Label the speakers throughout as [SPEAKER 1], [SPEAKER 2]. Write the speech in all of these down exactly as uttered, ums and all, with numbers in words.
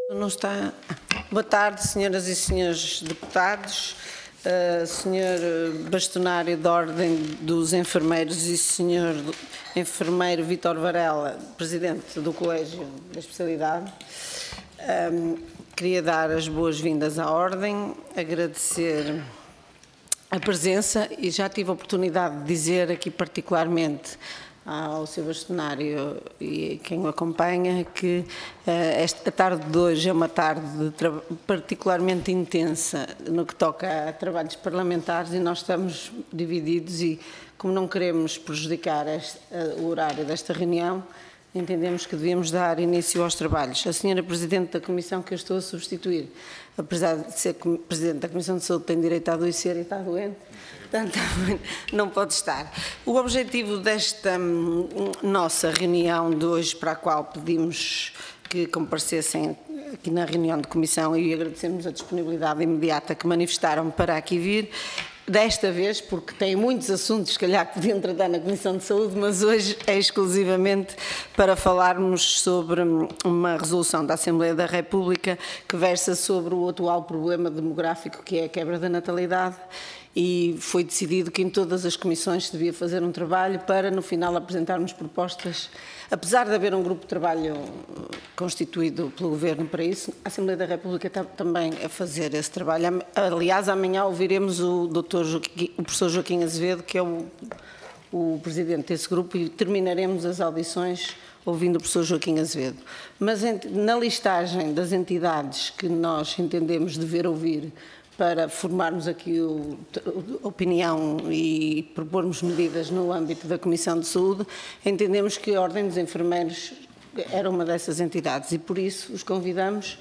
[SPEAKER 1] Não está. Boa tarde, senhoras e senhores deputados, uh, senhor bastonário da Ordem dos Enfermeiros e senhor enfermeiro Vítor Varela, presidente do Colégio da Especialidade. Um, queria dar as boas-vindas à Ordem, agradecer a presença e já tive a oportunidade de dizer aqui particularmente ao seu bastonário e quem o acompanha que uh, esta tarde de hoje é uma tarde particularmente intensa no que toca a trabalhos parlamentares e nós estamos divididos e, como não queremos prejudicar este, uh, o horário desta reunião, entendemos que devíamos dar início aos trabalhos. A senhora Presidente da Comissão que eu estou a substituir, apesar de ser Presidente da Comissão de Saúde, tem direito a adoecer e está doente, portanto, não pode estar. O objetivo desta nossa reunião de hoje, para a qual pedimos que comparecessem aqui na reunião de comissão e agradecemos a disponibilidade imediata que manifestaram para aqui vir, desta vez, porque tem muitos assuntos, se calhar, que podiam tratar na Comissão de Saúde, mas hoje é exclusivamente para falarmos sobre uma resolução da Assembleia da República que versa sobre o atual problema demográfico, que é a quebra da natalidade, e foi decidido que em todas as comissões se devia fazer um trabalho para, no final, apresentarmos propostas. Apesar de haver um grupo de trabalho constituído pelo Governo para isso, a Assembleia da República está também a fazer esse trabalho. Aliás, amanhã ouviremos o, doutor Joaquim, o professor Joaquim Azevedo, que é o, o presidente desse grupo, e terminaremos as audições ouvindo o professor Joaquim Azevedo. Mas na listagem das entidades que nós entendemos dever ouvir para formarmos aqui o, a opinião e propormos medidas no âmbito da Comissão de Saúde, entendemos que a Ordem dos Enfermeiros era uma dessas entidades e por isso os convidamos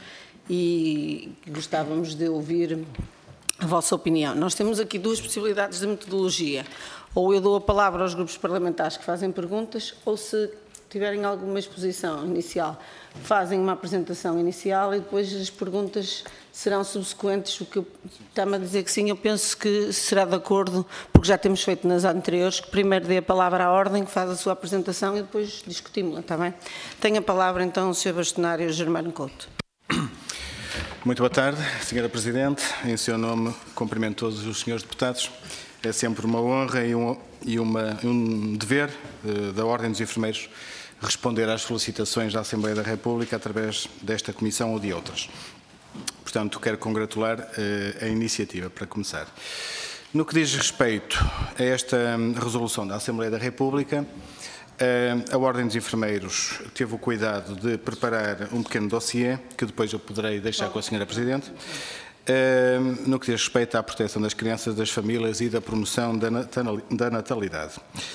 [SPEAKER 1] e gostávamos de ouvir a vossa opinião. Nós temos aqui duas possibilidades de metodologia. Ou eu dou a palavra aos grupos parlamentares que fazem perguntas, ou se tiverem alguma exposição inicial, fazem uma apresentação inicial e depois as perguntas serão subsequentes. O que está-me a dizer que sim, eu penso que será de acordo, porque já temos feito nas anteriores, que primeiro dê a palavra à Ordem, que faz a sua apresentação e depois discutimos-la, está bem? Tenho a palavra então o senhor bastonário Germano Couto.
[SPEAKER 2] Muito boa tarde, senhora Presidente. Em seu nome, cumprimento todos os senhores deputados. É sempre uma honra e um, e uma, um dever uh, da Ordem dos Enfermeiros responder às solicitações da Assembleia da República através desta comissão ou de outras. Portanto, quero congratular uh, a iniciativa, para começar. No que diz respeito a esta um, resolução da Assembleia da República, uh, a Ordem dos Enfermeiros teve o cuidado de preparar um pequeno dossiê, que depois eu poderei deixar com a senhora Presidente, uh, no que diz respeito à proteção das crianças, das famílias e da promoção da, da natalidade.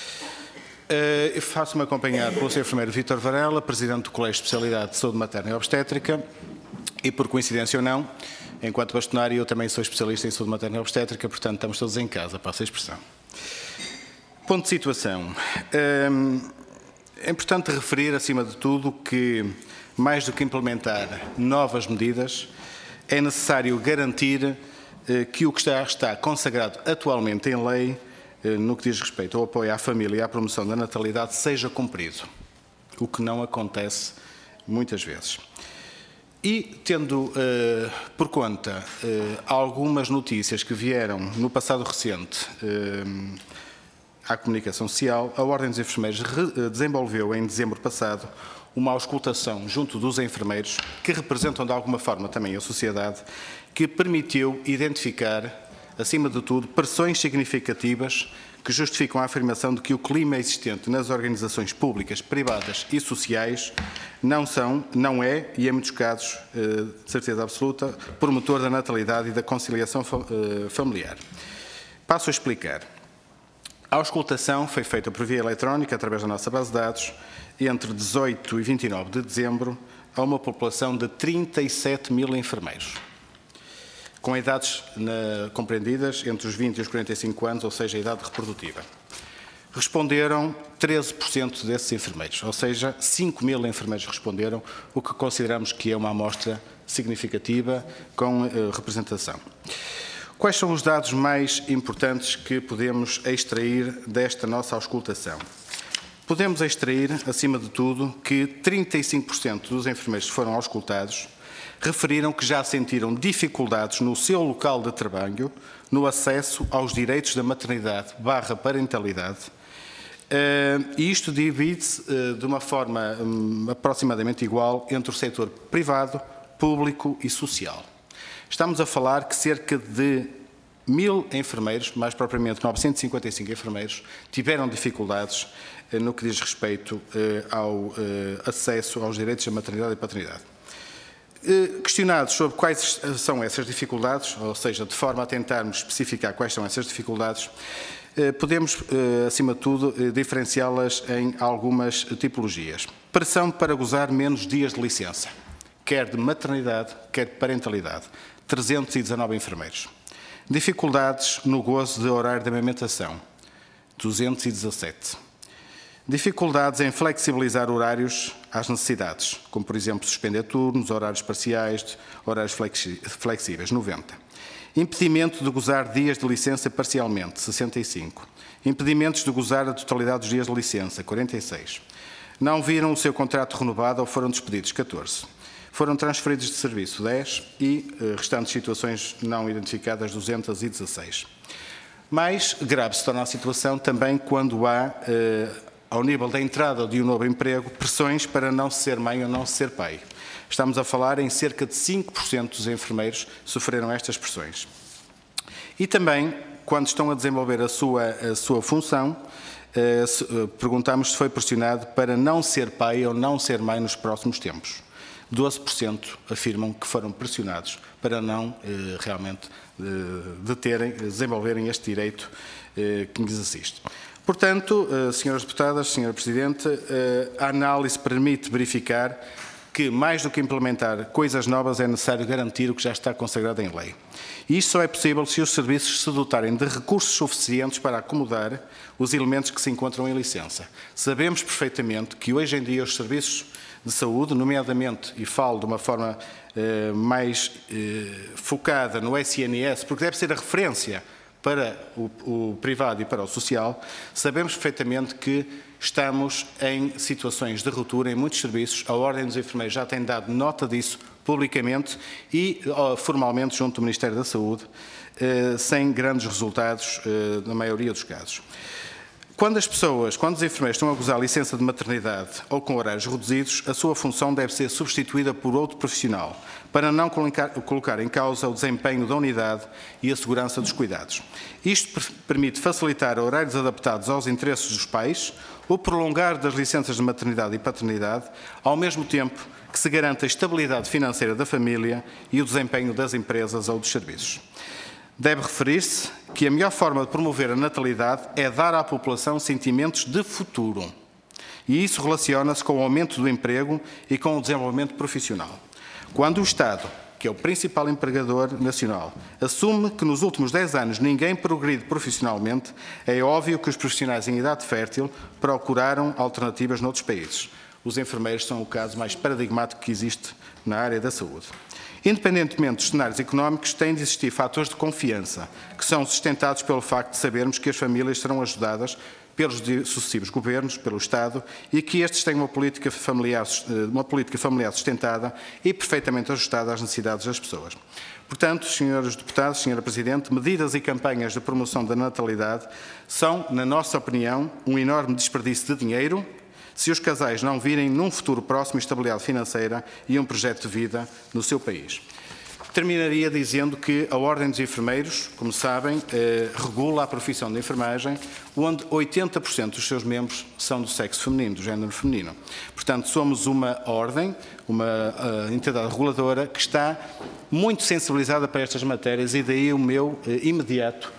[SPEAKER 2] Uh, Faço-me acompanhar pelo senhor enfermeiro Vítor Varela, Presidente do Colégio de Especialidade de Saúde Materna e Obstétrica, e por coincidência ou não, enquanto bastonário, eu também sou especialista em saúde materna e obstétrica, portanto estamos todos em casa, passa a expressão. Ponto de situação. É importante referir, acima de tudo, que mais do que implementar novas medidas, é necessário garantir que o que está, está consagrado atualmente em lei, no que diz respeito ao apoio à família e à promoção da natalidade, seja cumprido, o que não acontece muitas vezes. E tendo uh, por conta uh, algumas notícias que vieram no passado recente uh, à comunicação social, a Ordem dos Enfermeiros re desenvolveu em dezembro passado uma auscultação junto dos enfermeiros, que representam de alguma forma também a sociedade, que permitiu identificar, acima de tudo, pressões significativas que justificam a afirmação de que o clima existente nas organizações públicas, privadas e sociais não são, não é, e em muitos casos, de certeza absoluta, promotor da natalidade e da conciliação familiar. Passo a explicar. A auscultação foi feita por via eletrónica, através da nossa base de dados, entre dezoito e vinte e nove de dezembro, a uma população de trinta e sete mil enfermeiros, com idades na, compreendidas entre os vinte e os quarenta e cinco anos, ou seja, a idade reprodutiva. Responderam treze por cento desses enfermeiros, ou seja, cinco mil enfermeiros responderam, o que consideramos que é uma amostra significativa com uh, representação. Quais são os dados mais importantes que podemos extrair desta nossa auscultação? Podemos extrair, acima de tudo, que trinta e cinco por cento dos enfermeiros que foram auscultados referiram que já sentiram dificuldades no seu local de trabalho no acesso aos direitos da maternidade barra parentalidade. E isto divide-se de uma forma aproximadamente igual entre o setor privado, público e social. Estamos a falar que cerca de mil enfermeiros, mais propriamente novecentos e cinquenta e cinco enfermeiros, tiveram dificuldades no que diz respeito ao acesso aos direitos da maternidade e paternidade. Questionados sobre quais são essas dificuldades, ou seja, de forma a tentarmos especificar quais são essas dificuldades, podemos, acima de tudo, diferenciá-las em algumas tipologias. Pressão para gozar menos dias de licença, quer de maternidade, quer de parentalidade, trezentos e dezanove enfermeiros. Dificuldades no gozo de horário de amamentação, duzentos e dezassete. Dificuldades em flexibilizar horários às necessidades, como, por exemplo, suspender turnos, horários parciais, horários flexíveis, noventa. Impedimento de gozar dias de licença parcialmente, sessenta e cinco. Impedimentos de gozar a totalidade dos dias de licença, quarenta e seis. Não viram o seu contrato renovado ou foram despedidos, catorze. Foram transferidos de serviço, dez. E eh, restantes situações não identificadas, duzentos e dezasseis. Mais grave se torna a situação também quando há, eh, ao nível da entrada de um novo emprego, pressões para não ser mãe ou não ser pai. Estamos a falar em cerca de cinco por cento dos enfermeiros sofreram estas pressões. E também, quando estão a desenvolver a sua, a sua função, eh, se, eh, perguntamos se foi pressionado para não ser pai ou não ser mãe nos próximos tempos. doze por cento afirmam que foram pressionados para não eh, realmente eh, de terem, desenvolverem este direito eh, que lhes assiste. Portanto, eh, senhoras deputadas, senhora Presidente, eh, a análise permite verificar que, mais do que implementar coisas novas, é necessário garantir o que já está consagrado em lei. E isto só é possível se os serviços se dotarem de recursos suficientes para acomodar os elementos que se encontram em licença. Sabemos perfeitamente que hoje em dia os serviços de saúde, nomeadamente, e falo de uma forma eh, mais eh, focada no S N S, porque deve ser a referência para o, o privado e para o social, sabemos perfeitamente que estamos em situações de ruptura em muitos serviços. A Ordem dos Enfermeiros já tem dado nota disso publicamente e formalmente junto do Ministério da Saúde, eh, sem grandes resultados eh, na maioria dos casos. Quando as pessoas, quando os enfermeiros estão a gozar licença de maternidade ou com horários reduzidos, a sua função deve ser substituída por outro profissional, para não colocar em causa o desempenho da unidade e a segurança dos cuidados. Isto permite facilitar horários adaptados aos interesses dos pais, o prolongar das licenças de maternidade e paternidade, ao mesmo tempo que se garanta a estabilidade financeira da família e o desempenho das empresas ou dos serviços. Deve referir-se que a melhor forma de promover a natalidade é dar à população sentimentos de futuro. E isso relaciona-se com o aumento do emprego e com o desenvolvimento profissional. Quando o Estado, que é o principal empregador nacional, assume que nos últimos dez anos ninguém progride profissionalmente, é óbvio que os profissionais em idade fértil procuraram alternativas noutros países. Os enfermeiros são o caso mais paradigmático que existe na área da saúde. Independentemente dos cenários económicos, têm de existir fatores de confiança, que são sustentados pelo facto de sabermos que as famílias serão ajudadas pelos sucessivos governos, pelo Estado, e que estes têm uma política familiar, uma política familiar sustentada e perfeitamente ajustada às necessidades das pessoas. Portanto, senhores deputados, senhora Presidente, medidas e campanhas de promoção da natalidade são, na nossa opinião, um enorme desperdício de dinheiro, se os casais não virem num futuro próximo estabilidade financeira e um projeto de vida no seu país. Terminaria dizendo que a Ordem dos Enfermeiros, como sabem, eh, regula a profissão de enfermagem, onde oitenta por cento dos seus membros são do sexo feminino, do género feminino. Portanto, somos uma ordem, uma uh, entidade reguladora que está muito sensibilizada para estas matérias e daí o meu eh, imediato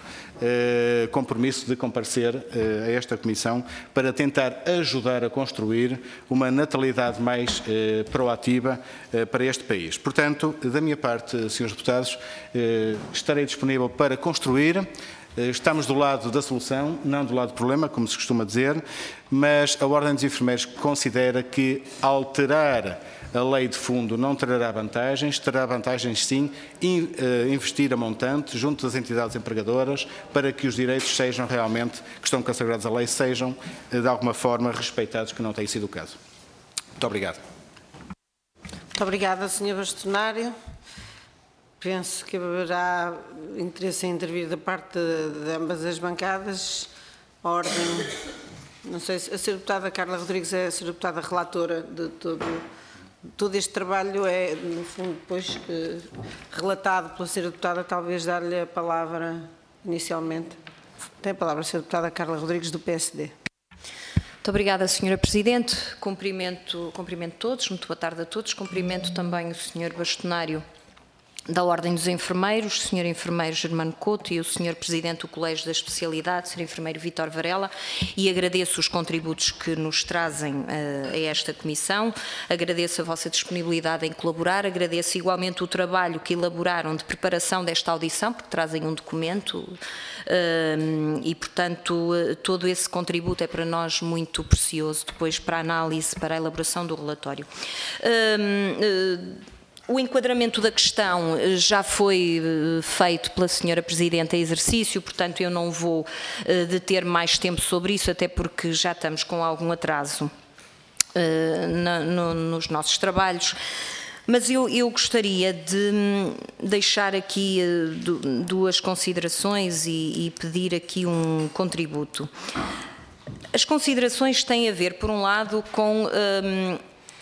[SPEAKER 2] Uh, compromisso de comparecer uh, a esta Comissão para tentar ajudar a construir uma natalidade mais uh, proativa uh, para este país. Portanto, da minha parte, senhores deputados, uh, estarei disponível para construir. Uh, estamos do lado da solução, não do lado do problema, como se costuma dizer, mas a Ordem dos Enfermeiros considera que alterar a lei de fundo não trará vantagens, terá vantagens sim in, uh, investir a montante junto das entidades empregadoras para que os direitos sejam realmente, que estão consagrados à lei, sejam uh, de alguma forma respeitados, que não tem sido o caso. Muito obrigado.
[SPEAKER 1] Muito obrigada, senhor Bastonário. Penso que haverá interesse em intervir da parte de, de ambas as bancadas. A ordem, não sei se a senhora deputada Carla Rodrigues é a senhora deputada relatora de todo, todo este trabalho, é, no fundo, depois eh, relatado pela senhora deputada, talvez dar-lhe a palavra inicialmente. Tem a palavra a senhora deputada Carla Rodrigues, do P S D.
[SPEAKER 3] Muito obrigada, senhora Presidente. Cumprimento, cumprimento todos, muito boa tarde a todos. Cumprimento também o senhor Bastonário da Ordem dos Enfermeiros, o senhor Enfermeiro Germano Couto e o senhor Presidente do Colégio da Especialidade, o senhor Enfermeiro Vítor Varela, e agradeço os contributos que nos trazem uh, a esta Comissão, agradeço a vossa disponibilidade em colaborar, agradeço igualmente o trabalho que elaboraram de preparação desta audição, porque trazem um documento uh, e, portanto, uh, todo esse contributo é para nós muito precioso depois para a análise, para a elaboração do relatório. Uh, uh, O enquadramento da questão já foi feito pela senhora Presidente em exercício, portanto eu não vou deter mais tempo sobre isso, até porque já estamos com algum atraso na, no, nos nossos trabalhos. Mas eu, eu gostaria de deixar aqui duas considerações e, e pedir aqui um contributo. As considerações têm a ver, por um lado, com Um,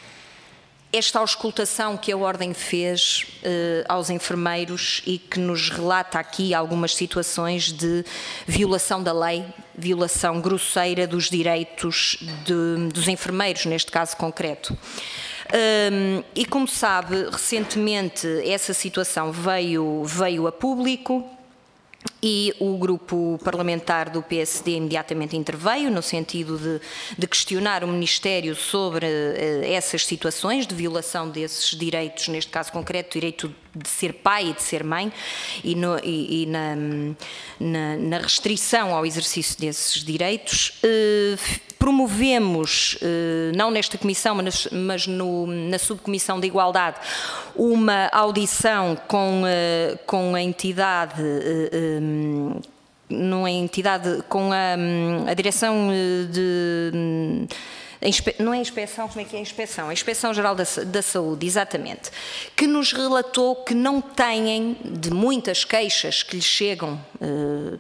[SPEAKER 3] esta auscultação que a Ordem fez uh, aos enfermeiros e que nos relata aqui algumas situações de violação da lei, violação grosseira dos direitos de, dos enfermeiros, neste caso concreto. Um, e como sabe, recentemente essa situação veio, veio a público, e o grupo parlamentar do P S D imediatamente interveio no sentido de, de questionar o Ministério sobre uh, essas situações de violação desses direitos, neste caso concreto, o direito de ser pai e de ser mãe, e, no, e, e na, na, na restrição ao exercício desses direitos. Uh, promovemos, uh, não nesta comissão, mas, mas no, na subcomissão de Igualdade, uma audição com, uh, com a entidade, uh, um, numa entidade com a, a direção de... Não é a inspeção, como é que é a inspeção? A Inspeção-Geral da, da Saúde, exatamente, que nos relatou que não têm, de muitas queixas que lhes chegam, uh,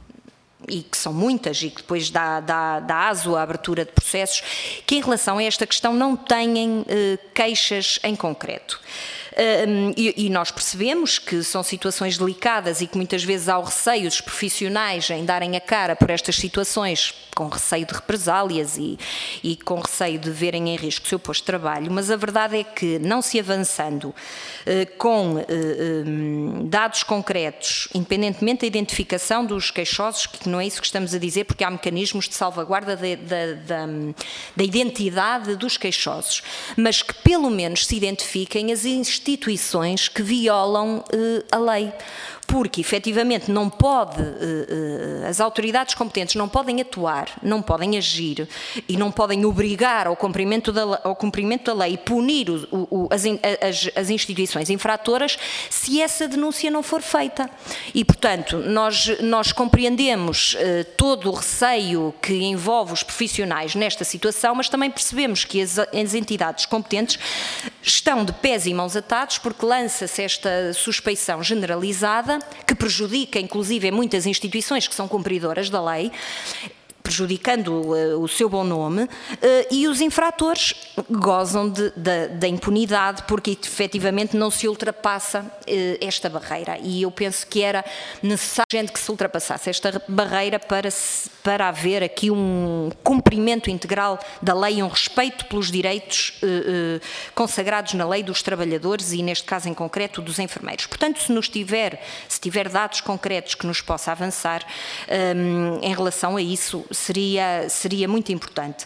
[SPEAKER 3] e que são muitas, e que depois dá, dá, dá aso à abertura de processos, que em relação a esta questão não têm uh, queixas em concreto. Um, e, e nós percebemos que são situações delicadas e que muitas vezes há o receio dos profissionais em darem a cara por estas situações, com receio de represálias e, e com receio de verem em risco o seu posto de trabalho, mas a verdade é que, não se avançando uh, com uh, um, dados concretos, independentemente da identificação dos queixosos, que não é isso que estamos a dizer, porque há mecanismos de salvaguarda da, da, da, da identidade dos queixosos, mas que pelo menos se identifiquem as instituições que violam uh, a lei. Porque, efetivamente, não pode, as autoridades competentes não podem atuar, não podem agir e não podem obrigar ao cumprimento da, ao cumprimento da lei e punir o, o, as, as, as instituições infratoras se essa denúncia não for feita. E, portanto, nós, nós compreendemos uh, todo o receio que envolve os profissionais nesta situação, mas também percebemos que as, as entidades competentes estão de pés e mãos atados, porque lança-se esta suspeição generalizada que prejudica, inclusive, em muitas instituições que são cumpridoras da lei, prejudicando uh, o seu bom nome, uh, e os infratores gozam de, de, da impunidade, porque efetivamente não se ultrapassa uh, esta barreira. E eu penso que era necessário que se ultrapassasse esta barreira para, se, para haver aqui um cumprimento integral da lei e um respeito pelos direitos uh, uh, consagrados na lei dos trabalhadores e, neste caso em concreto, dos enfermeiros. Portanto, se nos tiver, se tiver dados concretos que nos possa avançar um, em relação a isso, Seria, seria muito importante.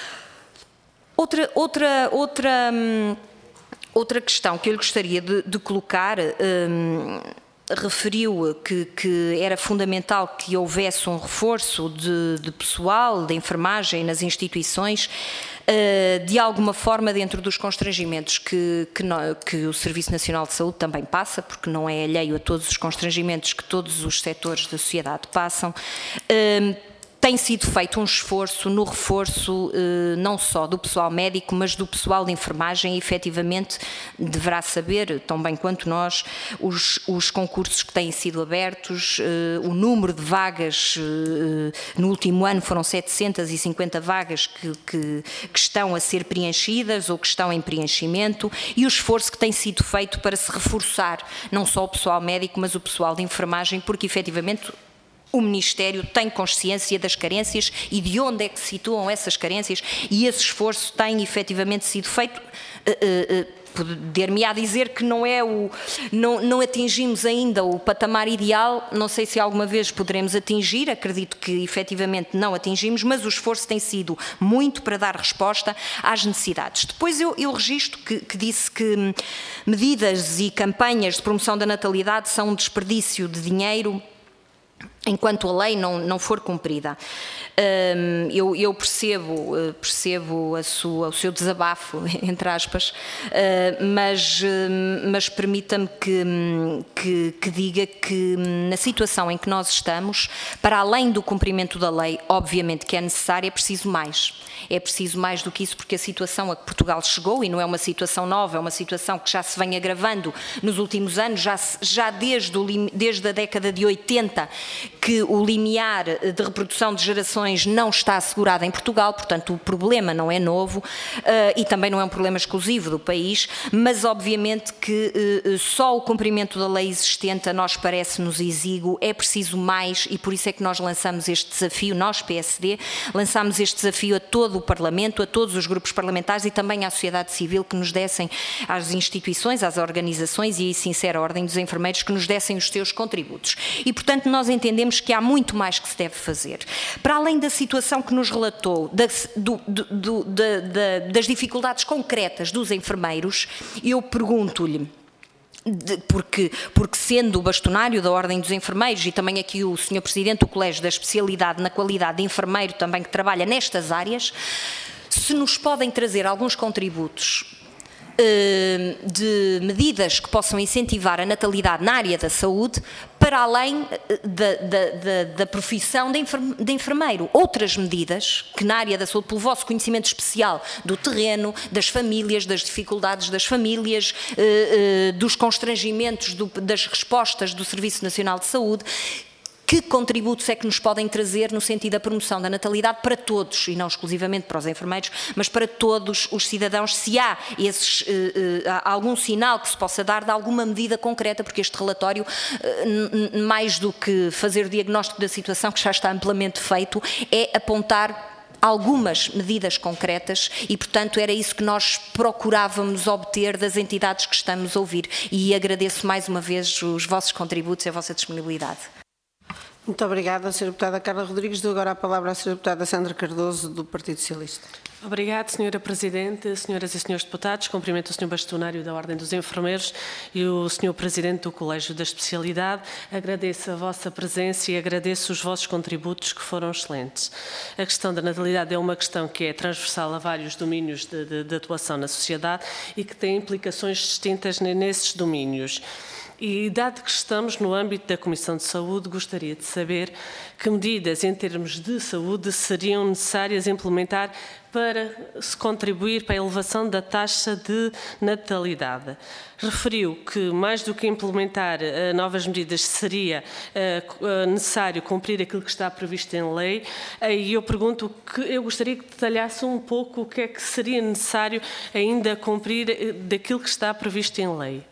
[SPEAKER 3] Outra, outra, outra, hum, outra questão que eu lhe gostaria de, de colocar, hum, referiu que, que era fundamental que houvesse um reforço de, de pessoal, de enfermagem nas instituições, uh, de alguma forma dentro dos constrangimentos que, que, no, que o Serviço Nacional de Saúde também passa, porque não é alheio a todos os constrangimentos que todos os setores da sociedade passam. Uh, tem sido feito um esforço no reforço eh, não só do pessoal médico, mas do pessoal de enfermagem, e efetivamente deverá saber, tão bem quanto nós, os, os concursos que têm sido abertos, eh, o número de vagas, eh, no último ano foram setecentas e cinquenta vagas que, que, que estão a ser preenchidas ou que estão em preenchimento, e o esforço que tem sido feito para se reforçar não só o pessoal médico, mas o pessoal de enfermagem, porque efetivamente o Ministério tem consciência das carências e de onde é que se situam essas carências, e esse esforço tem efetivamente sido feito. Uh, uh, uh, Poder-me-á dizer que não, é o, não, não atingimos ainda o patamar ideal, não sei se alguma vez poderemos atingir, acredito que efetivamente não atingimos, mas o esforço tem sido muito para dar resposta às necessidades. Depois eu, eu registro que, que disse que medidas e campanhas de promoção da natalidade são um desperdício de dinheiro enquanto a lei não, não for cumprida. Um, eu, eu percebo, percebo a sua, o seu desabafo, entre aspas, uh, mas, mas permita-me que, que, que diga que na situação em que nós estamos, para além do cumprimento da lei, obviamente que é necessário, é preciso mais. É preciso mais do que isso, porque a situação a que Portugal chegou, e não é uma situação nova, é uma situação que já se vem agravando nos últimos anos, já, já desde, o, desde a década de oitenta, que o limiar de reprodução de gerações não está assegurado em Portugal, portanto o problema não é novo uh, e também não é um problema exclusivo do país, mas obviamente que uh, só o cumprimento da lei existente a nós parece-nos exíguo, é preciso mais, e por isso é que nós lançamos este desafio, nós P S D, lançamos este desafio a todo o Parlamento, a todos os grupos parlamentares e também à sociedade civil, que nos dessem, às instituições, às organizações e, sincera ordem dos enfermeiros, que nos dessem os seus contributos. E, portanto, nós entendemos que há muito mais que se deve fazer. Para além da situação que nos relatou, da, do, do, do, da, da, das dificuldades concretas dos enfermeiros, eu pergunto-lhe, Porque, porque sendo o bastonário da Ordem dos Enfermeiros e também aqui o senhor Presidente do Colégio da Especialidade na qualidade de enfermeiro também que trabalha nestas áreas, se nos podem trazer alguns contributos eh, de medidas que possam incentivar a natalidade na área da saúde, para além da, da, da, da profissão de enfermeiro. Outras medidas que na área da saúde, pelo vosso conhecimento especial do terreno, das famílias, das dificuldades das famílias, eh, eh, dos constrangimentos, do, das respostas do Serviço Nacional de Saúde, que contributos é que nos podem trazer no sentido da promoção da natalidade para todos, e não exclusivamente para os enfermeiros, mas para todos os cidadãos, se há esses, eh, eh, algum sinal que se possa dar de alguma medida concreta, porque este relatório, eh, mais do que fazer o diagnóstico da situação, que já está amplamente feito, é apontar algumas medidas concretas e, portanto, era isso que nós procurávamos obter das entidades que estamos a ouvir. E agradeço mais uma vez os vossos contributos e a vossa disponibilidade.
[SPEAKER 1] Muito obrigada, senhora Deputada Carla Rodrigues. Dou agora a palavra à senhora Deputada Sandra Cardoso, do Partido Socialista.
[SPEAKER 4] Obrigada, senhora Presidente, senhoras e senhores deputados. Cumprimento o senhor Bastonário da Ordem dos Enfermeiros e o senhor Presidente do Colégio da Especialidade. Agradeço a vossa presença e agradeço os vossos contributos, que foram excelentes. A questão da natalidade é uma questão que é transversal a vários domínios de, de, de atuação na sociedade e que tem implicações distintas nesses domínios. E, dado que estamos no âmbito da Comissão de Saúde, gostaria de saber que medidas em termos de saúde seriam necessárias implementar para se contribuir para a elevação da taxa de natalidade. Referiu que, mais do que implementar uh, novas medidas, seria uh, uh, necessário cumprir aquilo que está previsto em lei. E uh, eu pergunto, que eu gostaria que detalhasse um pouco o que é que seria necessário ainda cumprir uh, daquilo que está previsto em lei.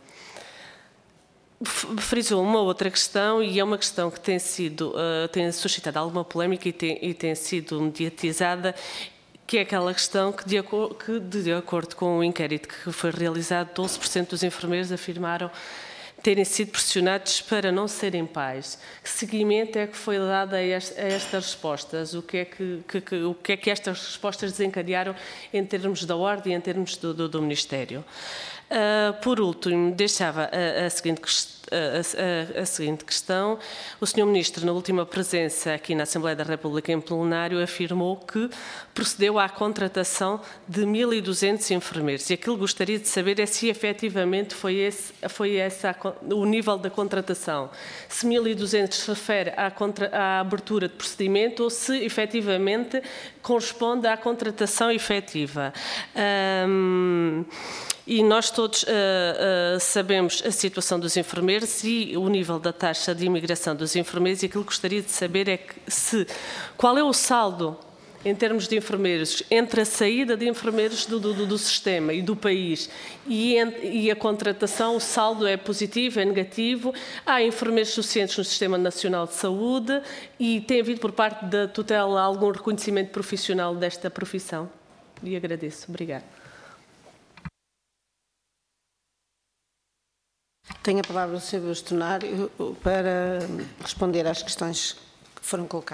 [SPEAKER 4] Frisou uma outra questão, e é uma questão que tem sido, uh, tem suscitado alguma polémica e tem, e tem sido mediatizada, que é aquela questão que de, acordo, que, de acordo com o inquérito que foi realizado, doze por cento dos enfermeiros afirmaram terem sido pressionados para não serem pais. Que seguimento é que foi dado a, este, a estas respostas? O que, é que, que, que, o que é que estas respostas desencadearam em termos da Ordem e em termos do, do, do Ministério? Uh, por último, deixava a, a seguinte a, a, a seguinte questão. O senhor Ministro, na última presença aqui na Assembleia da República em plenário, afirmou que procedeu à contratação de mil e duzentos enfermeiros. E aquilo que gostaria de saber é se efetivamente foi esse, foi esse a, o nível da contratação. Se mil e duzentos se refere à, contra, à abertura de procedimento ou se efetivamente corresponde à contratação efetiva. Um, E nós todos uh, uh, sabemos a situação dos enfermeiros e o nível da taxa de imigração dos enfermeiros, e aquilo que gostaria de saber é que se, qual é o saldo em termos de enfermeiros entre a saída de enfermeiros do, do, do sistema e do país e, e a contratação, o saldo é positivo, é negativo, há enfermeiros suficientes no Sistema Nacional de Saúde e tem havido por parte da tutela algum reconhecimento profissional desta profissão? E agradeço. Obrigada.
[SPEAKER 1] Tenho a palavra o senhor Bastonário para responder às questões que foram colocadas.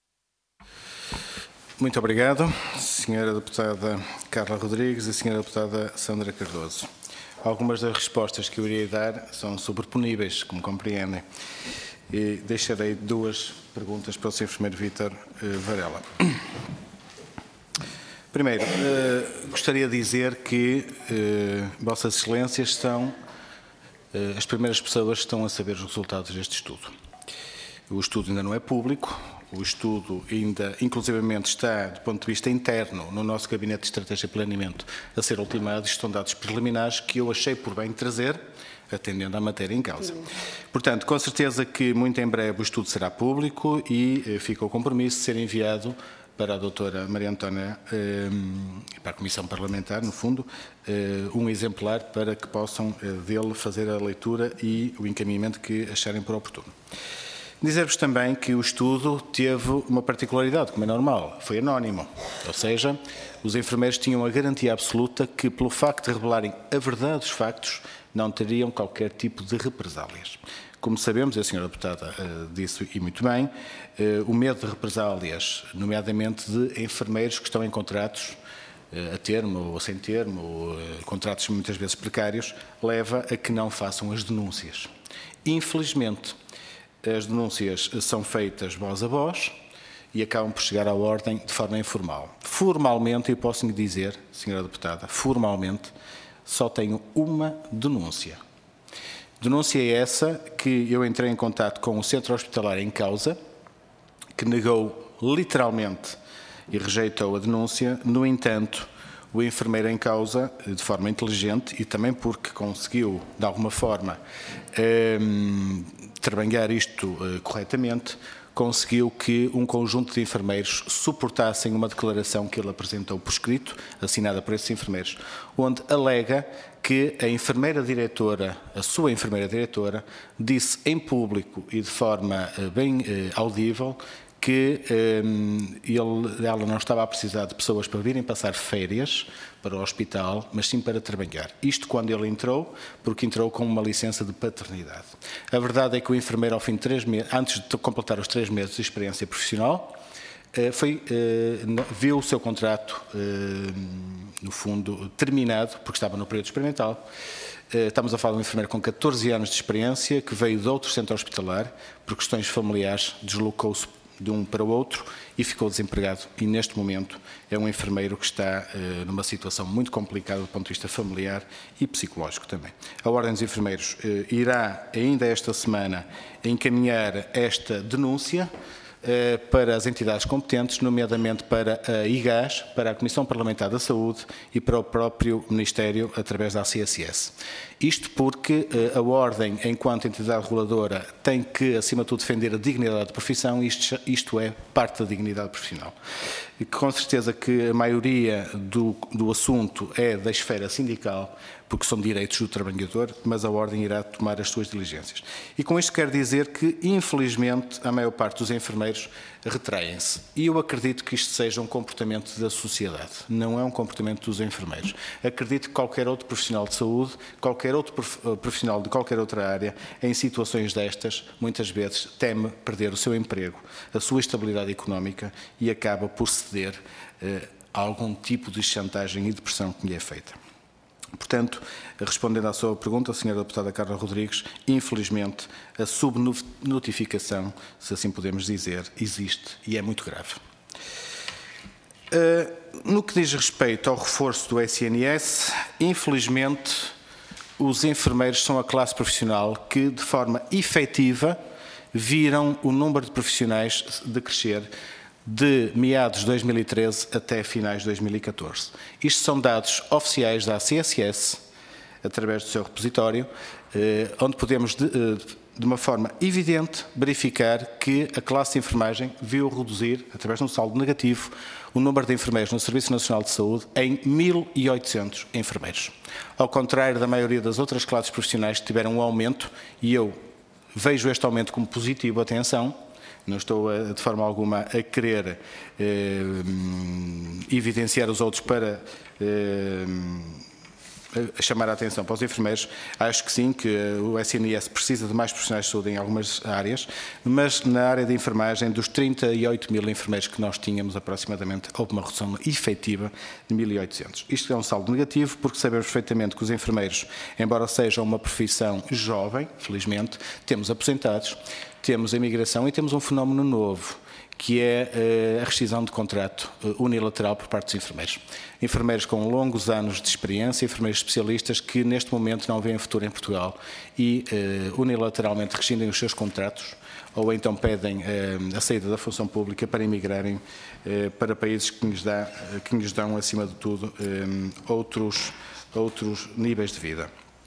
[SPEAKER 2] Muito obrigado, senhora Deputada Carla Rodrigues e senhora Deputada Sandra Cardoso. Algumas das respostas que eu iria dar são sobreponíveis, como compreendem. E deixarei duas perguntas para o senhor enfermeiro Vítor Varela. Primeiro, eh, gostaria de dizer que eh, Vossas Excelências são as primeiras pessoas que estão a saber os resultados deste estudo. O estudo ainda não é público, o estudo ainda, inclusivamente, está, do ponto de vista interno, no nosso Gabinete de Estratégia e Planeamento, a ser ultimado. Estão dados preliminares que eu achei por bem trazer, atendendo à matéria em causa. Portanto, com certeza que muito em breve o estudo será público e eh, fica o compromisso de ser enviado para a doutora Maria Antónia, eh, para a Comissão Parlamentar, no fundo, eh, um exemplar para que possam eh, dele fazer a leitura e o encaminhamento que acharem por oportuno. Dizer-vos também que o estudo teve uma particularidade, como é normal, foi anónimo, ou seja, os enfermeiros tinham a garantia absoluta que, pelo facto de revelarem a verdade dos factos, não teriam qualquer tipo de represálias. Como sabemos, a senhora deputada uh, disse e muito bem, uh, o medo de represálias, nomeadamente de enfermeiros que estão em contratos uh, a termo ou sem termo, ou, uh, contratos muitas vezes precários, leva a que não façam as denúncias. Infelizmente, as denúncias são feitas voz a voz e acabam por chegar à ordem de forma informal. Formalmente, eu posso lhe dizer, senhora deputada, formalmente, só tenho uma denúncia. Denúncia é essa que eu entrei em contato com o centro hospitalar em causa, que negou literalmente e rejeitou a denúncia. No entanto, o enfermeiro em causa, de forma inteligente e também porque conseguiu, de alguma forma, eh, trabalhar isto eh, corretamente, conseguiu que um conjunto de enfermeiros suportassem uma declaração que ele apresentou por escrito, assinada por esses enfermeiros, onde alega que a enfermeira diretora, a sua enfermeira diretora, disse em público e de forma eh, bem eh, audível que eh, ele, ela não estava a precisar de pessoas para virem passar férias para o hospital, mas sim para trabalhar. Isto quando ele entrou, porque entrou com uma licença de paternidade. A verdade é que o enfermeiro, ao fim de três meses, antes de completar os três meses de experiência profissional, foi, viu o seu contrato, no fundo, terminado, porque estava no período experimental. Estamos a falar de um enfermeiro com catorze anos de experiência, que veio de outro centro hospitalar, por questões familiares, deslocou-se de um para o outro e ficou desempregado. E neste momento é um enfermeiro que está uh, numa situação muito complicada do ponto de vista familiar e psicológico também. A Ordem dos Enfermeiros uh, irá ainda esta semana encaminhar esta denúncia uh, para as entidades competentes, nomeadamente para a I G A S, para a Comissão Parlamentar da Saúde e para o próprio Ministério através da A C S S. Isto porque uh, a Ordem, enquanto entidade reguladora, tem que, acima de tudo, defender a dignidade da profissão, e isto, isto é parte da dignidade profissional. E com certeza que a maioria do, do assunto é da esfera sindical, porque são direitos do trabalhador, mas a Ordem irá tomar as suas diligências. E com isto quero dizer que, infelizmente, a maior parte dos enfermeiros retraem-se. E eu acredito que isto seja um comportamento da sociedade, não é um comportamento dos enfermeiros. Acredito que qualquer outro profissional de saúde, qualquer outro profissional de qualquer outra área, em situações destas, muitas vezes teme perder o seu emprego, a sua estabilidade económica e acaba por ceder eh, a algum tipo de chantagem e de pressão que lhe é feita. Portanto, respondendo à sua pergunta, senhora deputada Carla Rodrigues, infelizmente a subnotificação, se assim podemos dizer, existe e é muito grave. No que diz respeito ao reforço do S N S, infelizmente os enfermeiros são a classe profissional que, de forma efetiva, viram o número de profissionais decrescer de meados de dois mil e treze até finais de dois mil e catorze. Isto são dados oficiais da A C S S, através do seu repositório, onde podemos, de, de uma forma evidente, verificar que a classe de enfermagem viu reduzir, através de um saldo negativo, o número de enfermeiros no Serviço Nacional de Saúde em mil e oitocentos enfermeiros. Ao contrário da maioria das outras classes profissionais que tiveram um aumento, e eu vejo este aumento como positivo, atenção, não estou a, de forma alguma a querer eh, evidenciar os outros para eh, chamar a atenção para os enfermeiros. Acho que sim, que o S N S precisa de mais profissionais de saúde em algumas áreas, mas na área de enfermagem, dos trinta e oito mil enfermeiros que nós tínhamos aproximadamente, houve uma redução efetiva de mil e oitocentos. Isto é um saldo negativo, porque sabemos perfeitamente que os enfermeiros, embora sejam uma profissão jovem, felizmente, temos aposentados, temos a imigração e temos um fenómeno novo, que é a rescisão de contrato unilateral por parte dos enfermeiros. Enfermeiros com longos anos de experiência, enfermeiros especialistas que neste momento não veem futuro em Portugal e unilateralmente rescindem os seus contratos ou então pedem a saída da função pública para emigrarem para países que lhes, dá, que lhes dão, acima de tudo, outros, outros níveis de vida.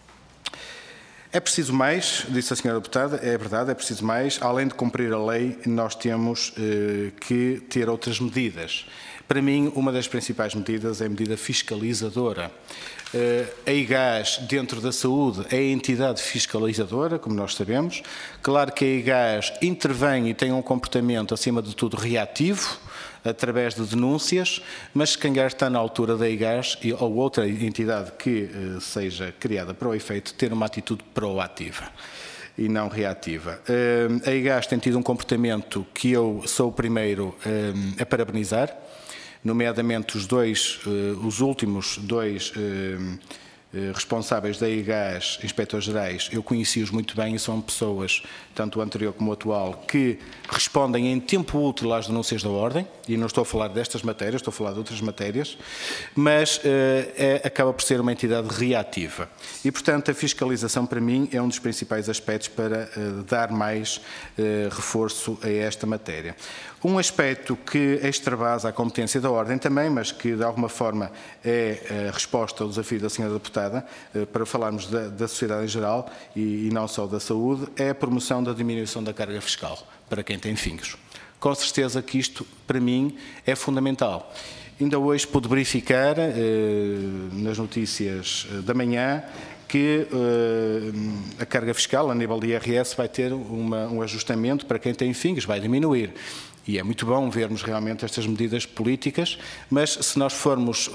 [SPEAKER 2] É preciso mais, disse a senhora deputada, é verdade, é preciso mais. Além de cumprir a lei, nós temos eh, que ter outras medidas. Para mim, uma das principais medidas é a medida fiscalizadora. Eh, a I G A S, dentro da saúde, é a entidade fiscalizadora, como nós sabemos. Claro que a I G A S intervém e tem um comportamento, acima de tudo, reativo, através de denúncias, mas se calhar está na altura da I G A S ou outra entidade que eh, seja criada para o efeito ter uma atitude proativa e não reativa. Eh, a I G A S tem tido um comportamento que eu sou o primeiro eh, a parabenizar, nomeadamente os dois, eh, os últimos dois eh, responsáveis da I G A S, inspectores gerais, eu conheci-os muito bem e são pessoas, tanto o anterior como o atual, que respondem em tempo útil às denúncias da Ordem, e não estou a falar destas matérias, estou a falar de outras matérias, mas eh, é, acaba por ser uma entidade reativa. E, portanto, a fiscalização, para mim, é um dos principais aspectos para eh, dar mais eh, reforço a esta matéria. Um aspecto que extravasa a competência da Ordem também, mas que, de alguma forma, é a resposta ao desafio da senhora deputada, eh, para falarmos da, da sociedade em geral e, e não só da saúde, é a promoção da diminuição da carga fiscal para quem tem filhos. Com certeza que isto, para mim, é fundamental. Ainda hoje pude verificar, eh, nas notícias da manhã, que eh, a carga fiscal, a nível de I R S, vai ter uma, um ajustamento para quem tem filhos, vai diminuir. E é muito bom vermos realmente estas medidas políticas, mas se nós formos,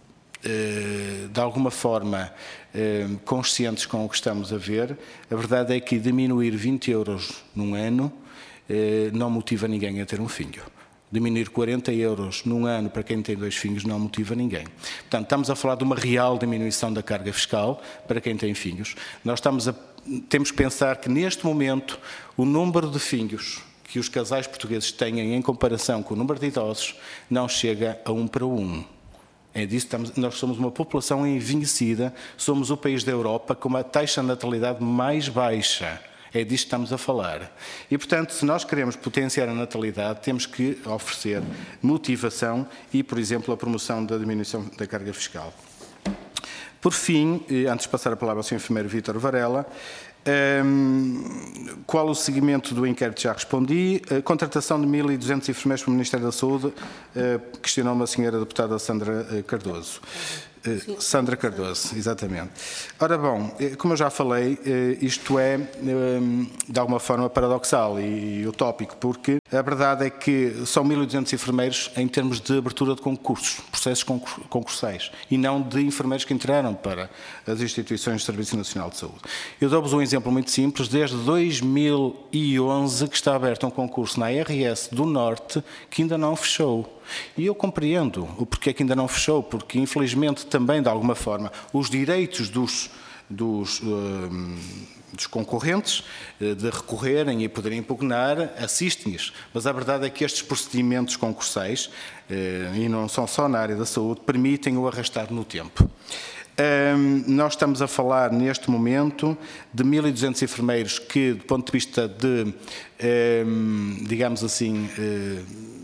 [SPEAKER 2] eh, de alguma forma, eh, conscientes com o que estamos a ver, a verdade é que diminuir vinte euros num ano não motiva ninguém a ter um filho. Diminuir quarenta euros num ano para quem tem dois filhos não motiva ninguém. Portanto, estamos a falar de uma real diminuição da carga fiscal para quem tem filhos. Nós estamos a, temos que pensar que, neste momento, o número de filhos que os casais portugueses têm em comparação com o número de idosos não chega a um para um. É disso que estamos, nós somos uma população envelhecida, somos o país da Europa com uma taxa de natalidade mais baixa. É disto que estamos a falar. E, portanto, se nós queremos potenciar a natalidade, temos que oferecer motivação e, por exemplo, a promoção da diminuição da carga fiscal. Por fim, antes de passar a palavra ao senhor enfermeiro Vítor Varela, um, qual o seguimento do inquérito? Já respondi. A contratação de mil e duzentos enfermeiros pelo Ministério da Saúde, uh, questionou-me a senhora deputada Sandra Cardoso. Uh, Sandra Cardoso, exatamente. Ora bom, como eu já falei, uh, isto é, um, de alguma forma, paradoxal e, e utópico, porque a verdade é que são mil e duzentos enfermeiros em termos de abertura de concursos, processos concursais, e não de enfermeiros que entraram para as instituições do Serviço Nacional de Saúde. Eu dou-vos um exemplo exemplo muito simples, desde dois mil e onze que está aberto um concurso na A R S do Norte que ainda não fechou. E eu compreendo o porquê que ainda não fechou, porque infelizmente também, de alguma forma, os direitos dos, dos, uh, dos concorrentes uh, de recorrerem e poderem impugnar assistem-lhes. Mas a verdade é que estes procedimentos concursais, uh, e não são só na área da saúde, permitem o arrastar no tempo. Um, nós estamos a falar, neste momento, de mil e duzentos enfermeiros que, do ponto de vista de, um, digamos assim, uh,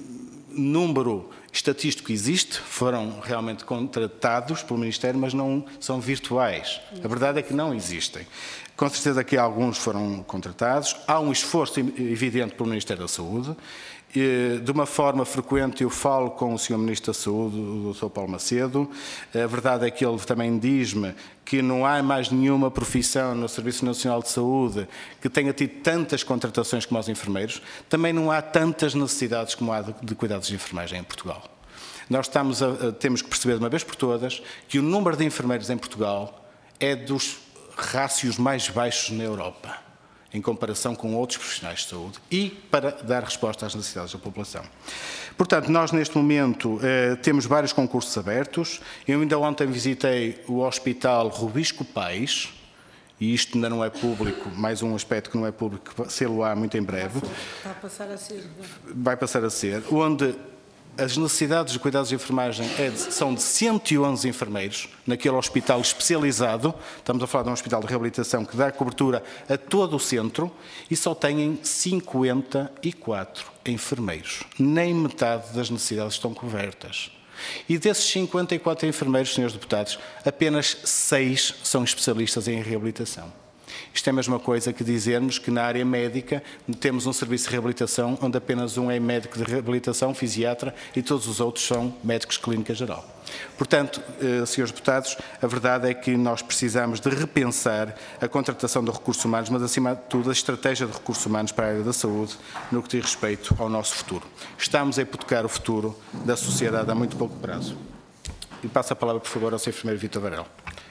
[SPEAKER 2] número estatístico existe, foram realmente contratados pelo Ministério, mas não são virtuais. A verdade é que não existem. Com certeza que alguns foram contratados. Há um esforço evidente pelo Ministério da Saúde. De uma forma frequente eu falo com o senhor Ministro da Saúde, o doutor Paulo Macedo. A verdade é que ele também diz-me que não há mais nenhuma profissão no Serviço Nacional de Saúde que tenha tido tantas contratações como os enfermeiros. Também não há tantas necessidades como há de, de cuidados de enfermagem em Portugal. Nós estamos a, a, temos que perceber de uma vez por todas que o número de enfermeiros em Portugal é dos rácios mais baixos na Europa, em comparação com outros profissionais de saúde e para dar resposta às necessidades da população. Portanto, nós neste momento eh, temos vários concursos abertos. Eu ainda ontem visitei o Hospital Rubisco Paes, e isto ainda não é público, mais um aspecto que não é público, sê-lo-á muito em breve.
[SPEAKER 1] Vai passar a ser.
[SPEAKER 2] Vai passar a ser, onde as necessidades de cuidados de enfermagem é de, são de cento e onze enfermeiros, naquele hospital especializado. Estamos a falar de um hospital de reabilitação que dá cobertura a todo o centro e só têm cinquenta e quatro enfermeiros. Nem metade das necessidades estão cobertas. E desses cinquenta e quatro enfermeiros, senhores deputados, apenas seis são especialistas em reabilitação. Isto é a mesma coisa que dizermos que na área médica temos um serviço de reabilitação onde apenas um é médico de reabilitação, fisiatra, e todos os outros são médicos de clínica geral. Portanto, senhores deputados, a verdade é que nós precisamos de repensar a contratação de recursos humanos, mas acima de tudo a estratégia de recursos humanos para a área da saúde no que diz respeito ao nosso futuro. Estamos a hipotecar o futuro da sociedade a muito pouco prazo. E passo a palavra, por favor, ao senhor enfermeiro Vítor Varela.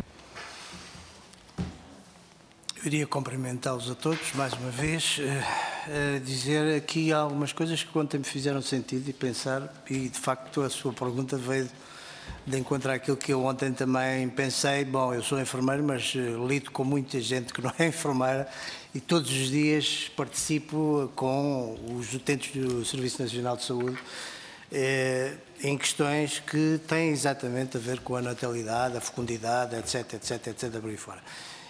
[SPEAKER 5] Eu iria cumprimentá-los a todos, mais uma vez, uh, uh, dizer aqui algumas coisas que ontem me fizeram sentido e pensar, e de facto a sua pergunta veio de encontrar aquilo que eu ontem também pensei. Bom, eu sou enfermeiro, mas uh, lido com muita gente que não é enfermeira e todos os dias participo com os utentes do Serviço Nacional de Saúde uh, em questões que têm exatamente a ver com a natalidade, a fecundidade, etc, etc, etc, por aí fora.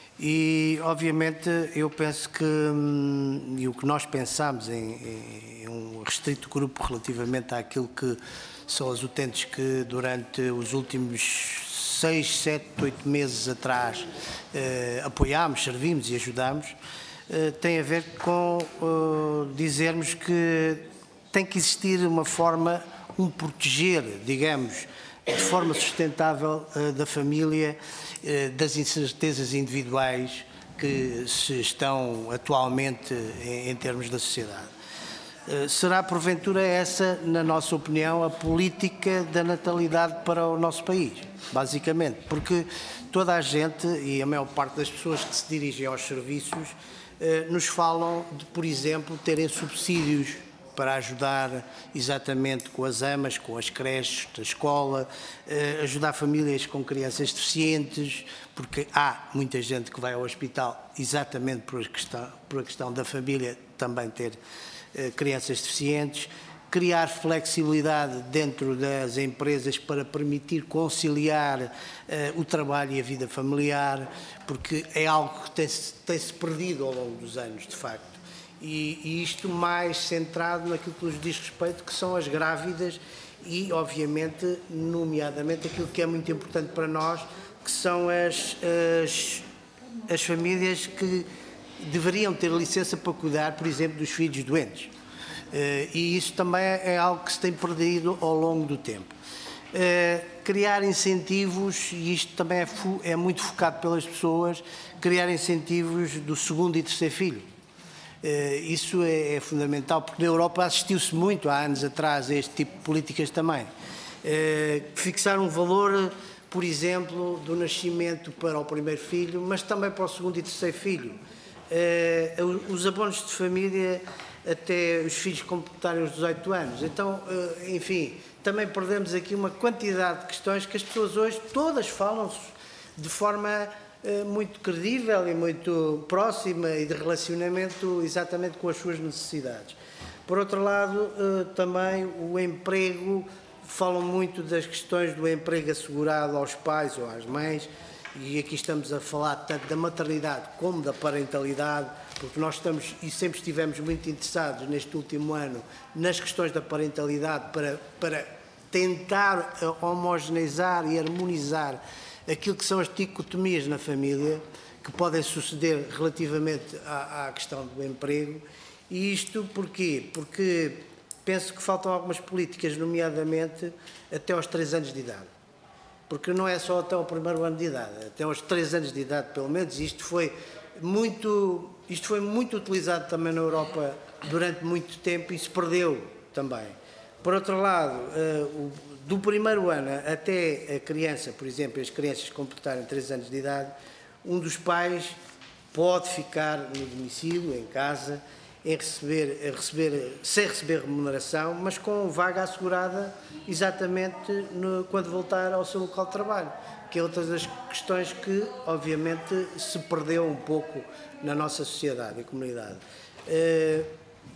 [SPEAKER 5] E, obviamente, eu penso que, hum, e o que nós pensamos em, em um restrito grupo relativamente àquilo que são os utentes que durante os últimos seis, sete, oito meses atrás eh, apoiámos, servimos e ajudámos, eh, tem a ver com eh, dizermos que tem que existir uma forma, um proteger, digamos, de forma sustentável eh, da família, das incertezas individuais que se estão atualmente em, em termos da sociedade. Será, porventura, essa, na nossa opinião, a política da natalidade para o nosso país, basicamente, porque toda a gente, e a maior parte das pessoas que se dirigem aos serviços, nos falam de, por exemplo, terem subsídios para ajudar exatamente com as amas, com as creches da escola, ajudar famílias com crianças deficientes, porque há muita gente que vai ao hospital exatamente por a questão, por a questão da família também ter crianças deficientes, criar flexibilidade dentro das empresas para permitir conciliar uh, o trabalho e a vida familiar, porque é algo que tem-se tem-se perdido ao longo dos anos, de facto. E, e isto mais centrado naquilo que nos diz respeito, que são as grávidas e, obviamente, nomeadamente, aquilo que é muito importante para nós, que são as, as, as famílias que deveriam ter licença para cuidar, por exemplo, dos filhos doentes. Uh, e isso também é algo que se tem perdido ao longo do tempo. Uh, criar incentivos, e isto também é, é muito focado pelas pessoas, criar incentivos do segundo e terceiro filho. Uh, isso é, é fundamental, porque na Europa assistiu-se muito há anos atrás a este tipo de políticas também. Uh, fixar um valor, por exemplo, do nascimento para o primeiro filho, mas também para o segundo e terceiro filho. eh, os abonos de família até os filhos completarem os dezoito anos. Então, eh, enfim, também perdemos aqui uma quantidade de questões que as pessoas hoje todas falam de forma eh, muito credível e muito próxima e de relacionamento exatamente com as suas necessidades. Por outro lado, eh, também o emprego, falam muito das questões do emprego assegurado aos pais ou às mães, e aqui estamos a falar tanto da maternidade como da parentalidade, porque nós estamos e sempre estivemos muito interessados neste último ano nas questões da parentalidade para, para tentar homogeneizar e harmonizar aquilo que são as dicotomias na família que podem suceder relativamente à, à questão do emprego. E isto porquê? Porque penso que faltam algumas políticas, nomeadamente até aos três anos de idade. Porque não é só até ao primeiro ano de idade, até aos três anos de idade, pelo menos. Isto foi muito, isto foi muito utilizado também na Europa durante muito tempo e se perdeu também. Por outro lado, do primeiro ano até a criança, por exemplo, as crianças completarem três anos de idade, um dos pais pode ficar no domicílio, em casa, em receber, em receber, sem receber remuneração, mas com vaga assegurada exatamente no, quando voltar ao seu local de trabalho, que é outra das questões que, obviamente, se perdeu um pouco na nossa sociedade e comunidade. Uh,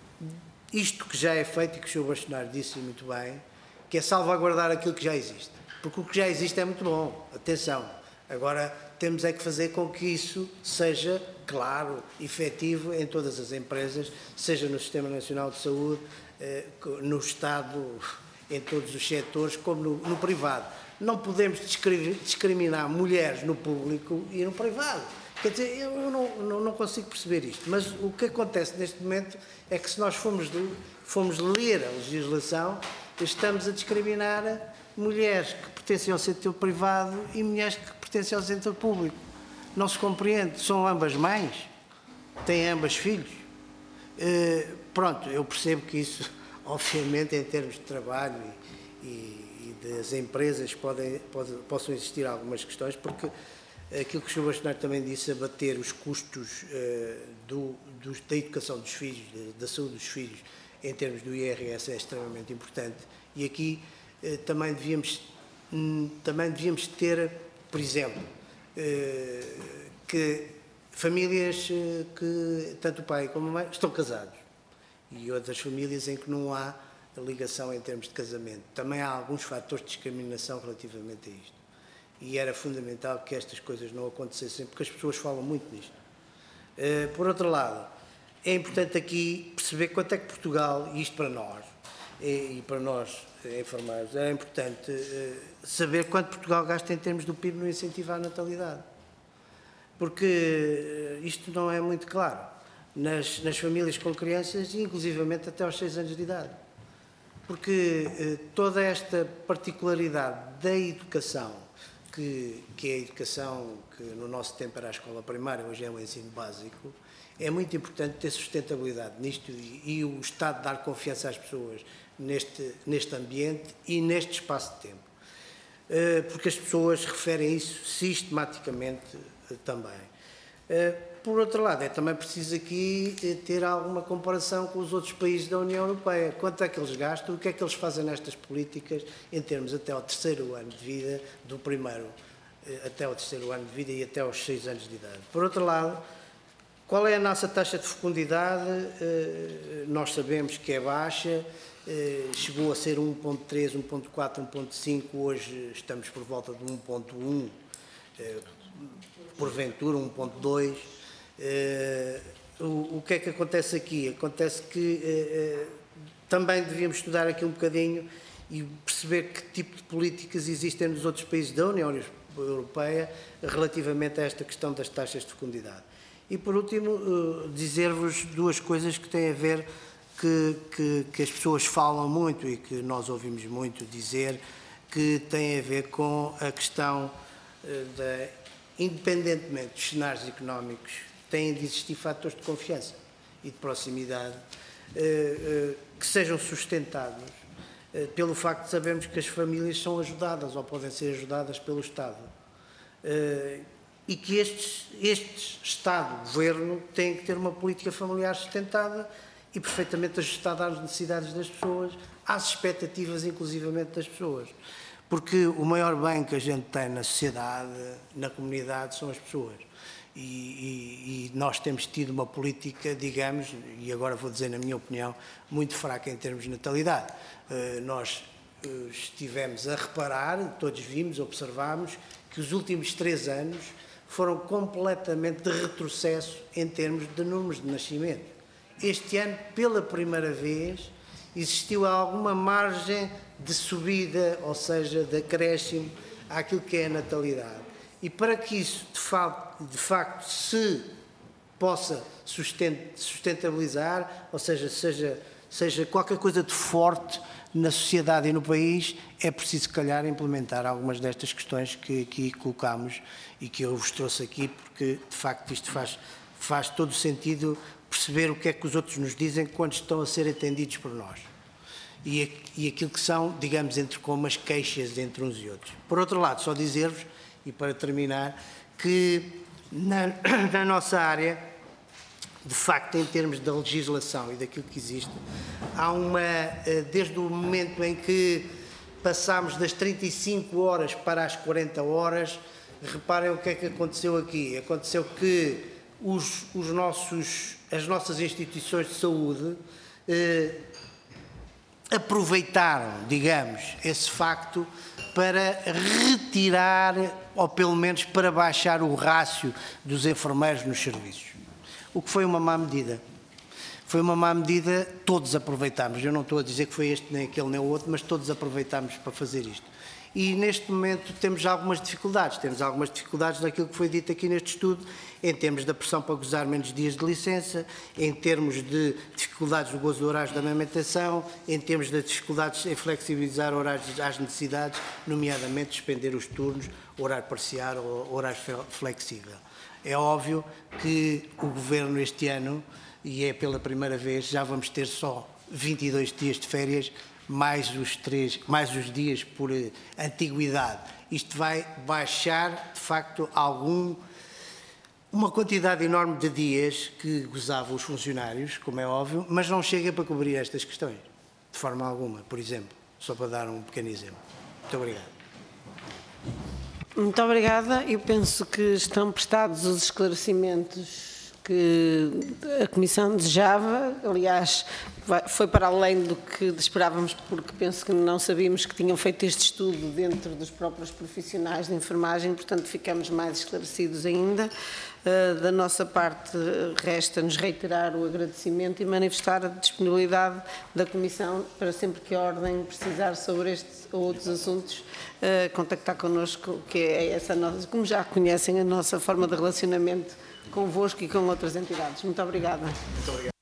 [SPEAKER 5] isto que já é feito e que o senhor Bastonário disse muito bem, que é salvaguardar aquilo que já existe, porque o que já existe é muito bom, atenção, agora temos é que fazer com que isso seja claro, efetivo em todas as empresas, seja no Sistema Nacional de Saúde, no Estado, em todos os setores, como no, no privado. Não podemos discriminar mulheres no público e no privado. Quer dizer, eu não, não consigo perceber isto, mas o que acontece neste momento é que se nós formos, formos ler a legislação, estamos a discriminar mulheres que pertencem ao setor privado e mulheres que pertencem ao setor público. Não se compreende, são ambas mães, têm ambas filhos. Uh, pronto, eu percebo que isso, obviamente, em termos de trabalho e, e, e das empresas podem, pode, possam existir algumas questões, porque aquilo que o senhor Bastonário também disse, abater os custos uh, do, do, da educação dos filhos, da saúde dos filhos, em termos do I R S é extremamente importante. E aqui uh, também, devíamos, hum, também devíamos ter, por exemplo, que famílias que tanto o pai como a mãe estão casados e outras famílias em que não há ligação em termos de casamento. Também há alguns fatores de discriminação relativamente a isto. E era fundamental que estas coisas não acontecessem, porque as pessoas falam muito nisto. Por outro lado, é importante aqui perceber quanto é que Portugal, e isto para nós, e para nós enfermeiros, é importante saber quanto Portugal gasta em termos do P I B no incentivo à natalidade. Porque isto não é muito claro nas, nas famílias com crianças, inclusivamente até aos seis anos de idade. Porque toda esta particularidade da educação, que, que é a educação que no nosso tempo era a escola primária, hoje é o ensino básico, é muito importante ter sustentabilidade nisto e, e o Estado dar confiança às pessoas neste, neste ambiente e neste espaço de tempo. Uh, porque as pessoas referem isso sistematicamente uh, também. Uh, por outro lado, é também preciso aqui uh, ter alguma comparação com os outros países da União Europeia. Quanto é que eles gastam, o que é que eles fazem nestas políticas em termos até ao terceiro ano de vida, do primeiro uh, até ao terceiro ano de vida e até aos seis anos de idade. Por outro lado, qual é a nossa taxa de fecundidade? Nós sabemos que é baixa, chegou a ser um ponto três, um ponto quatro, um ponto cinco, hoje estamos por volta de um ponto um, porventura um ponto dois. O que é que acontece aqui? Acontece que também devíamos estudar aqui um bocadinho e perceber que tipo de políticas existem nos outros países da União Europeia relativamente a esta questão das taxas de fecundidade. E, por último, dizer-vos duas coisas que têm a ver, que, que, que as pessoas falam muito e que nós ouvimos muito dizer, que têm a ver com a questão da, independentemente dos cenários económicos, têm de existir fatores de confiança e de proximidade que sejam sustentados pelo facto de sabermos que as famílias são ajudadas ou podem ser ajudadas pelo Estado. e que este, este Estado-Governo tem que ter uma política familiar sustentada e perfeitamente ajustada às necessidades das pessoas, às expectativas, inclusivamente, das pessoas. Porque o maior bem que a gente tem na sociedade, na comunidade, são as pessoas. E, e, e nós temos tido uma política, digamos, e agora vou dizer na minha opinião, muito fraca em termos de natalidade. Uh, nós uh, estivemos a reparar, todos vimos, observámos, que os últimos três anos foram completamente de retrocesso em termos de números de nascimento. Este ano, pela primeira vez, existiu alguma margem de subida, ou seja, de acréscimo àquilo que é a natalidade. E para que isso, de facto, de facto se possa sustentabilizar, ou seja, seja, seja qualquer coisa de forte na sociedade e no país, é preciso, se calhar, implementar algumas destas questões que aqui colocámos e que eu vos trouxe aqui, porque, de facto, isto faz, faz todo o sentido perceber o que é que os outros nos dizem quando estão a ser atendidos por nós. E, e aquilo que são, digamos, entre comas, queixas entre uns e outros. Por outro lado, só dizer-vos, e para terminar, que na, na nossa área, de facto, em termos da legislação e daquilo que existe, há uma, desde o momento em que passámos das trinta e cinco horas para as quarenta horas, reparem o que é que aconteceu aqui. Aconteceu que os, os nossos, as nossas instituições de saúde eh, aproveitaram, digamos, esse facto para retirar, ou pelo menos para baixar o rácio dos enfermeiros nos serviços. O que foi uma má medida. Foi uma má medida, todos aproveitámos. Eu não estou a dizer que foi este, nem aquele, nem o outro, mas todos aproveitámos para fazer isto. E neste momento temos algumas dificuldades. Temos algumas dificuldades daquilo que foi dito aqui neste estudo, em termos da pressão para gozar menos dias de licença, em termos de dificuldades no gozo de horários da amamentação, em termos de dificuldades em flexibilizar horários às necessidades, nomeadamente suspender os turnos, horário parcial ou horário flexível. É óbvio que o Governo este ano, e é pela primeira vez, já vamos ter só vinte e dois dias de férias, mais os, três, mais os dias por uh, antiguidade. Isto vai baixar, de facto, algum, uma quantidade enorme de dias que gozavam os funcionários, como é óbvio, mas não chega para cobrir estas questões, de forma alguma, por exemplo, só para dar um pequeno exemplo. Muito obrigado.
[SPEAKER 1] Muito obrigada. Eu penso que estão prestados os esclarecimentos que a Comissão desejava. Aliás, foi para além do que esperávamos, porque penso que não sabíamos que tinham feito este estudo dentro dos próprios profissionais de enfermagem, portanto ficamos mais esclarecidos ainda. Da nossa parte, resta-nos reiterar o agradecimento e manifestar a disponibilidade da Comissão para sempre que a Ordem precisar sobre estes ou outros assuntos, contactar connosco, que é essa nossa, como já conhecem, a nossa forma de relacionamento convosco e com outras entidades. Muito obrigada. Muito obrigado.